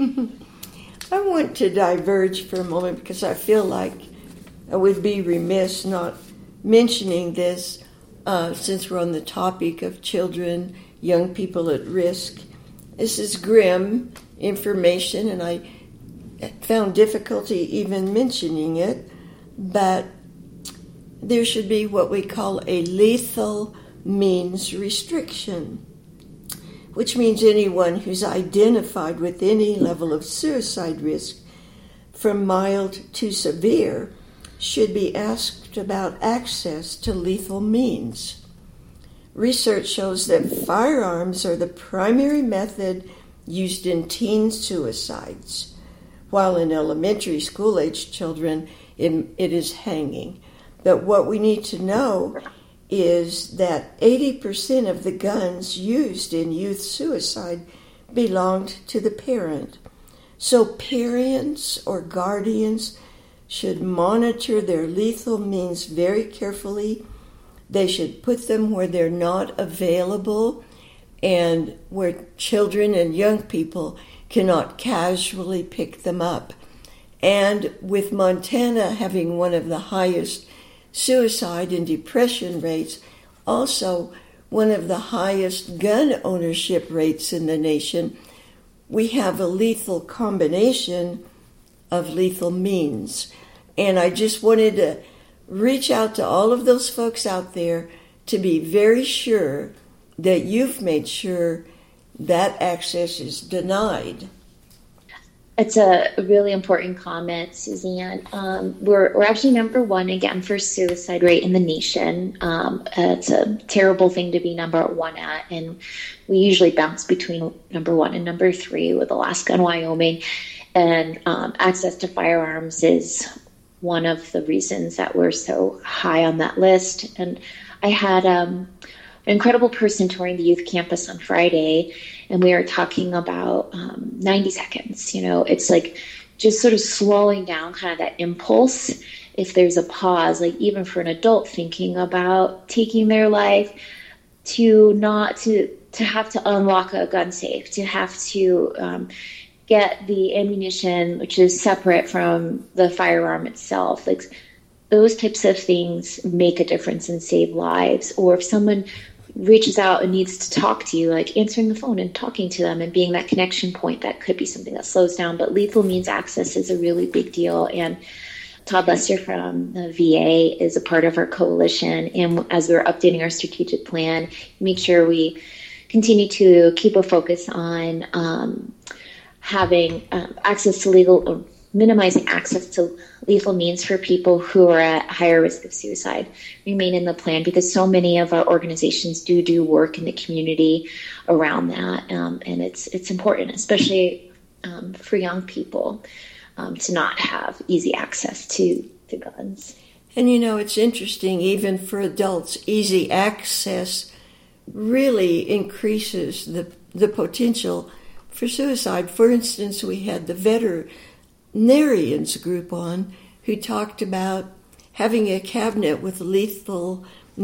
I want to diverge for a moment because I feel like I would be remiss not mentioning this uh, since we're on the topic of children, young people at risk. This is grim information, and I found difficulty even mentioning it, but there should be what we call a lethal means restriction, which means anyone who's identified with any level of suicide risk from mild to severe should be asked about access to lethal means. Research shows that firearms are the primary method used in teen suicides, while in elementary school-age children, it, it is hanging. But what we need to know is that eighty percent of the guns used in youth suicide belonged to the parent. So parents or guardians should monitor their lethal means very carefully. They should put them where they're not available and where children and young people cannot casually pick them up. And with Montana having one of the highest suicide and depression rates, also one of the highest gun ownership rates in the nation, we have a lethal combination of lethal means. And I just wanted to reach out to all of those folks out there to be very sure that you've made sure that access is denied. It's a really important comment, Suzanne. Um, we're we're actually number one again for suicide rate in the nation. Um, it's a terrible thing to be number one at, and we usually bounce between number one and number three with Alaska and Wyoming. And um, access to firearms is one of the reasons that we're so high on that list. And I had um, an incredible person touring the youth campus on Friday, and we were talking about um, ninety seconds. You know, it's like just sort of slowing down kind of that impulse. If there's a pause, like even for an adult thinking about taking their life, to not to to have to unlock a gun safe, to have to um, get the ammunition, which is separate from the firearm itself. Like those types of things make a difference and save lives. Or if someone reaches out and needs to talk to you, like answering the phone and talking to them and being that connection point, that could be something that slows down. But lethal means access is a really big deal. And Todd Lester from the V A is a part of our coalition. And as we're updating our strategic plan, make sure we continue to keep a focus on um, having um, access to legal, or minimizing access to lethal means for people who are at higher risk of suicide remain in the plan, because so many of our organizations do do work in the community around that. Um, and it's it's important, especially um, for young people, um, to not have easy access to, to guns. And you know, it's interesting, even for adults, easy access really increases the the potential for suicide. For instance, we had the veterinarians group on who talked about having a cabinet with lethal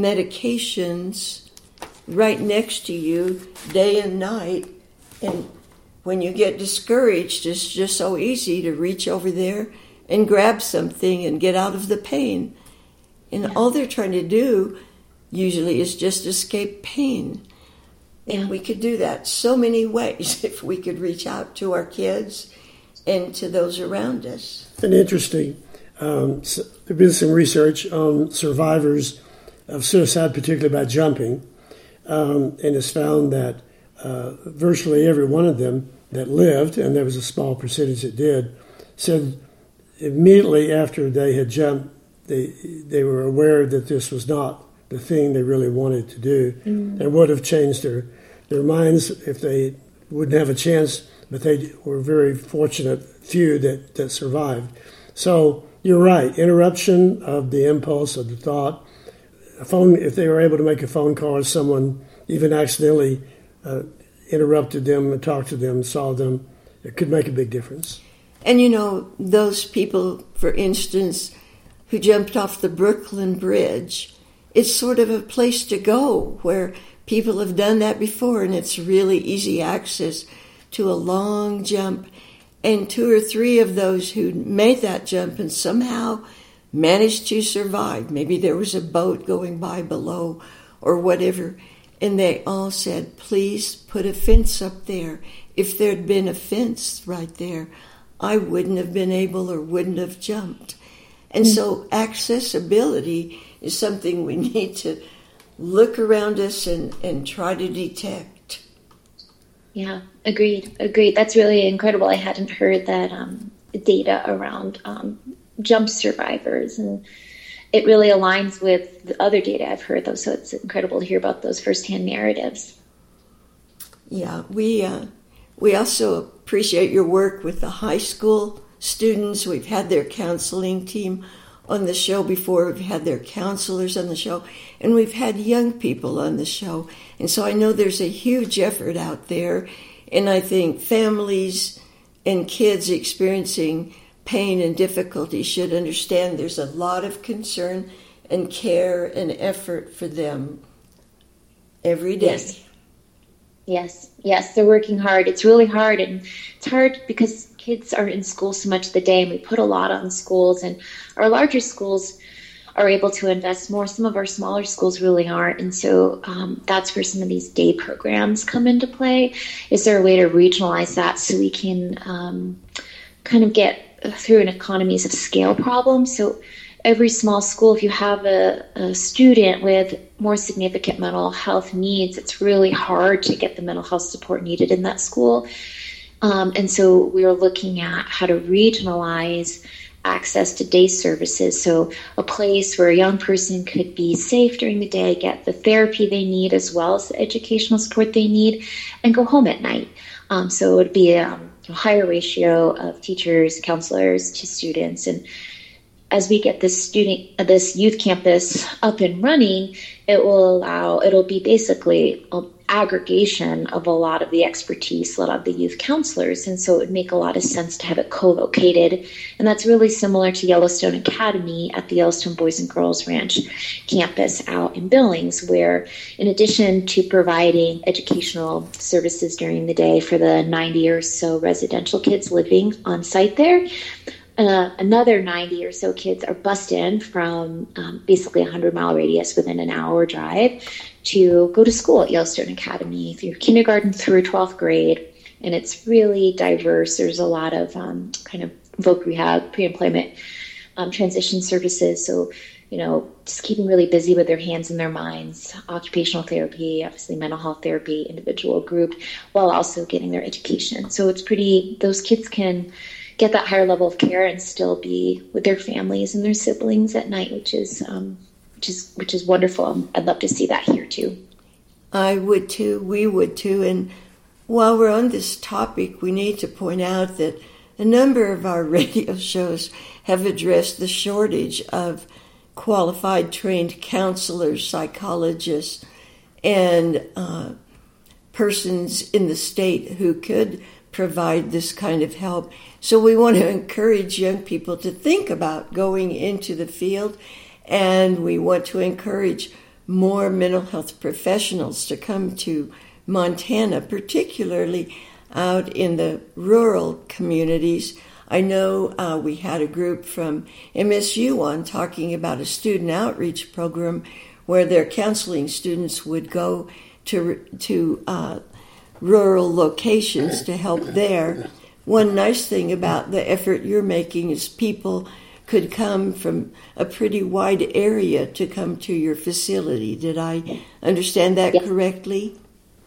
medications right next to you day and night. And when you get discouraged, it's just so easy to reach over there and grab something and get out of the pain. And all they're trying to do usually is just escape pain. And we could do that so many ways if we could reach out to our kids and to those around us. And interesting, um, so there's been some research on survivors of suicide, particularly by jumping, um, and it's found that uh, virtually every one of them that lived, and there was a small percentage that did, said immediately after they had jumped, they they were aware that this was not the thing they really wanted to do, mm. and would have changed their, their minds if they wouldn't have a chance, but they were very fortunate few that, that survived. So you're right, interruption of the impulse, of the thought. A phone, if they were able to make a phone call, or someone even accidentally uh, interrupted them and talked to them, saw them, it could make a big difference. And you know, those people, for instance, who jumped off the Brooklyn Bridge, it's sort of a place to go where people have done that before, and it's really easy access to a long jump. And two or three of those who made that jump and somehow managed to survive, maybe there was a boat going by below or whatever, and they all said, please put a fence up there. If there'd been a fence right there, I wouldn't have been able or wouldn't have jumped. And so accessibility is something we need to look around us and, and try to detect. Yeah, agreed, agreed. That's really incredible. I hadn't heard that um, data around um, jump survivors, and it really aligns with the other data I've heard, though, so it's incredible to hear about those firsthand narratives. Yeah, we uh, we also appreciate your work with the high school students. We've had their counseling team on the show before. We've had their counselors on the show, and we've had young people on the show. And so I know there's a huge effort out there, and I think families and kids experiencing pain and difficulty should understand there's a lot of concern and care and effort for them every day. Yes. Yes, yes, they're working hard. It's really hard, and it's hard because kids are in school so much of the day, and we put a lot on schools, and our larger schools are able to invest more. Some of our smaller schools really aren't, and so um, that's where some of these day programs come into play. Is there a way to regionalize that so we can um, kind of get through an economies of scale problem? So every small school, if you have a, a student with more significant mental health needs, it's really hard to get the mental health support needed in that school. Um, and so we are looking at how to regionalize access to day services. So a place where a young person could be safe during the day, get the therapy they need as well as the educational support they need, and go home at night. Um, so it would be a, a higher ratio of teachers, counselors to students. And as we get this student, this youth campus up and running, it will allow, it'll be basically an aggregation of a lot of the expertise, a lot of the youth counselors. And so it would make a lot of sense to have it co-located. And that's really similar to Yellowstone Academy at the Yellowstone Boys and Girls Ranch campus out in Billings, where in addition to providing educational services during the day for the ninety or so residential kids living on site there, Uh, another ninety or so kids are bused in from um, basically a hundred mile radius within an hour drive to go to school at Yellowstone Academy through kindergarten through twelfth grade. And it's really diverse. There's a lot of um, kind of voc rehab, pre-employment um, transition services. So, you know, just keeping really busy with their hands and their minds, occupational therapy, obviously mental health therapy, individual, group, while also getting their education. So it's pretty, those kids can get that higher level of care and still be with their families and their siblings at night, which is um, which is which is wonderful. I'd love to see that here too. I would too. We would too. And while we're on this topic, we need to point out that a number of our radio shows have addressed the shortage of qualified, trained counselors, psychologists, and uh, persons in the state who could provide this kind of help. So we want to encourage young people to think about going into the field, and we want to encourage more mental health professionals to come to Montana, particularly out in the rural communities. I know uh, we had a group from M S U on talking about a student outreach program where their counseling students would go to to uh, rural locations to help there. One nice thing about the effort you're making is people could come from a pretty wide area to come to your facility. Did I understand that yes. correctly?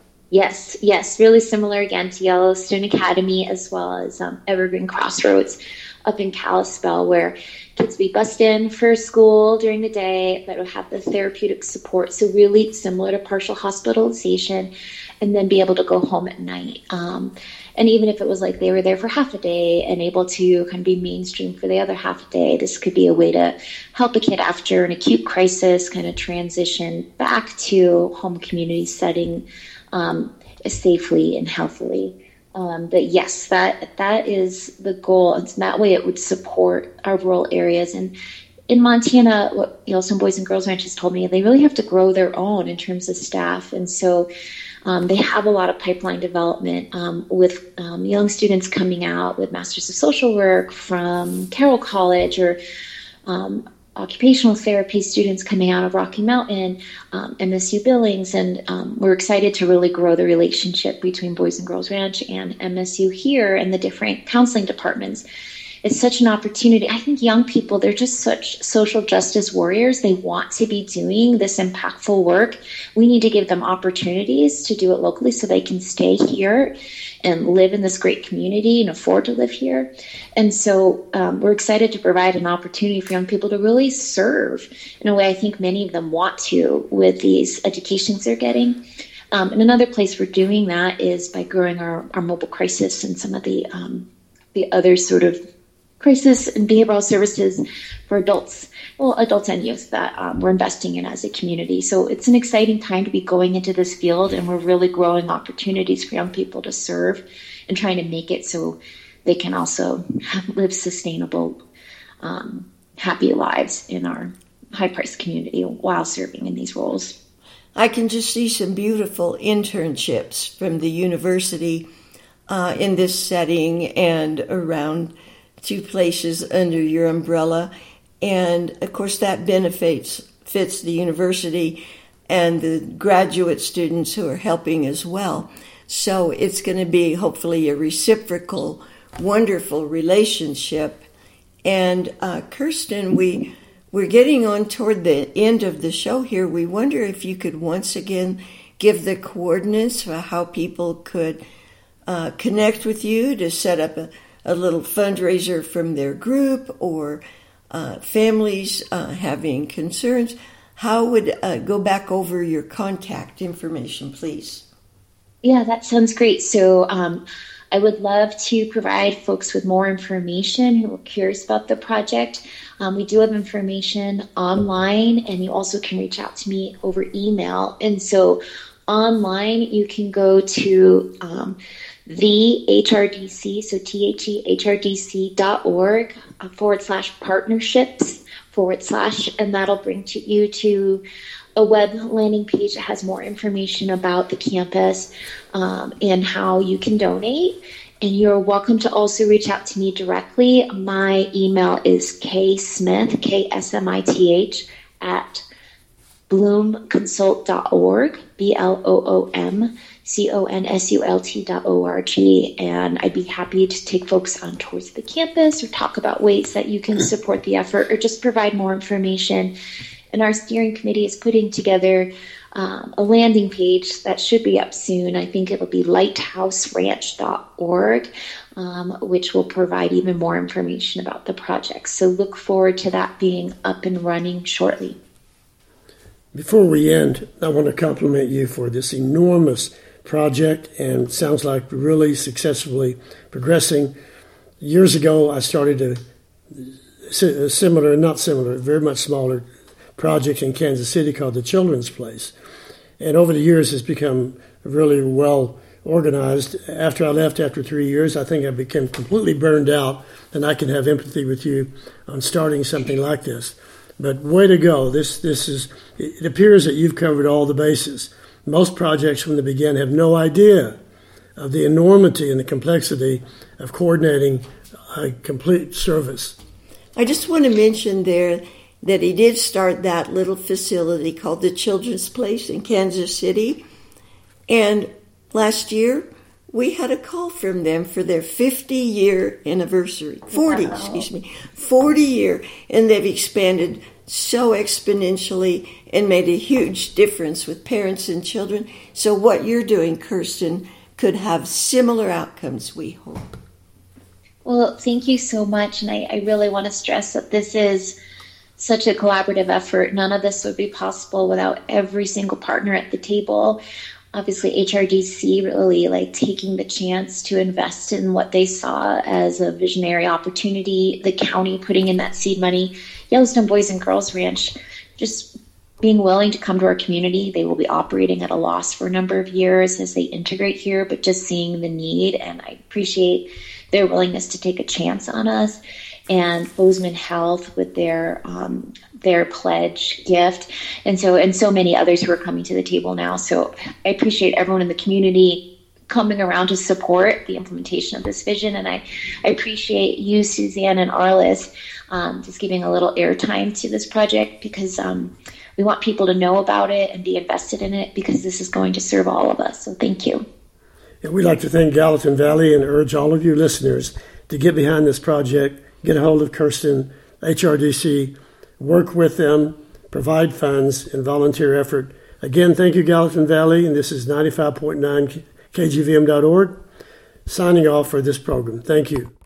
Yes, yes, really similar again to Yellowstone Academy as well as um, Evergreen Crossroads up in Kalispell, where kids be bused in for school during the day, but would have the therapeutic support. So really similar to partial hospitalization, and then be able to go home at night. Um, and even if it was like they were there for half a day and able to kind of be mainstream for the other half a day, this could be a way to help a kid after an acute crisis kind of transition back to home community setting um, safely and healthily. Um, but yes, that that is the goal. And that way it would support our rural areas. And in Montana, what Yellowstone Boys and Girls Ranch has told me, they really have to grow their own in terms of staff. And so um, they have a lot of pipeline development um, with um, young students coming out with Masters of Social Work from Carroll College, or um, occupational therapy students coming out of Rocky Mountain, um, M S U Billings, and um, we're excited to really grow the relationship between Boys and Girls Ranch and M S U here and the different counseling departments. It's such an opportunity. I think young people, they're just such social justice warriors. They want to be doing this impactful work. We need to give them opportunities to do it locally so they can stay here and live in this great community and afford to live here. And so um, we're excited to provide an opportunity for young people to really serve in a way I think many of them want to with these educations they're getting. Um, and another place we're doing that is by growing our, our mobile crisis and some of the um, the other sort of crisis and behavioral services for adults, well, adults and youth that um, we're investing in as a community. So it's an exciting time to be going into this field, and we're really growing opportunities for young people to serve and trying to make it so they can also have, live sustainable, um, happy lives in our high-priced community while serving in these roles. I can just see some beautiful internships from the university uh, in this setting and around two places under your umbrella. And, of course, that benefits fits the university and the graduate students who are helping as well. So it's going to be, hopefully, a reciprocal, wonderful relationship. And, uh, Kirsten, we... We're getting on toward the end of the show here. We wonder if you could once again give the coordinates for how people could uh, connect with you to set up a, a little fundraiser from their group, or uh, families uh, having concerns. How would uh, go back over your contact information, please? Yeah, that sounds great. So um, I would love to provide folks with more information who are curious about the project. Um, we do have information online, and you also can reach out to me over email. And so online, you can go to um, the H R D C, so T H E H R D C dot org uh, forward slash partnerships forward slash, and that'll bring to you to a web landing page that has more information about the campus um, and how you can donate. And you're welcome to also reach out to me directly. My email is ksmith, K S M I T H, at bloom consult dot org, B L O O M C O N S U L T dot O R G. And I'd be happy to take folks on tours of the campus or talk about ways that you can support the effort or just provide more information. And our steering committee is putting together um, a landing page that should be up soon. I think it'll be lighthouse ranch dot org, um, which will provide even more information about the project. So look forward to that being up and running shortly. Before we end, I want to compliment you for this enormous project, and it sounds like really successfully progressing. Years ago, I started a, a similar, not similar, very much smaller project in Kansas City called the Children's Place. And over the years, it's become really well organized. After I left after three years, I think I became completely burned out, and I can have empathy with you on starting something like this. But way to go. This this is. It appears that you've covered all the bases. Most projects from the beginning have no idea of the enormity and the complexity of coordinating a complete service. I just want to mention there that he did start that little facility called the Children's Place in Kansas City. And last year, we had a call from them for their fifty-year anniversary. forty, wow. excuse me, forty-year. And they've expanded so exponentially and made a huge difference with parents and children. So what you're doing, Kirsten, could have similar outcomes, we hope. Well, thank you so much. And I, I really want to stress that this is such a collaborative effort. None of this would be possible without every single partner at the table. Obviously, H R D C really like taking the chance to invest in what they saw as a visionary opportunity. The county putting in that seed money. Yellowstone Boys and Girls Ranch just being willing to come to our community. They will be operating at a loss for a number of years as they integrate here, but just seeing the need. And I appreciate their willingness to take a chance on us. And Bozeman Health with their um, their pledge gift, and so and so many others who are coming to the table now. So I appreciate everyone in the community coming around to support the implementation of this vision, and I, I appreciate you, Suzanne and Arliss, um, just giving a little airtime to this project, because um, we want people to know about it and be invested in it, because this is going to serve all of us. So thank you. And we'd like to thank Gallatin Valley and urge all of you listeners to get behind this project. Get a hold of Kirsten, H R D C, work with them, provide funds, and volunteer effort. Again, thank you, Gallatin Valley, and this is ninety-five point nine K G V M dot org, signing off for this program. Thank you.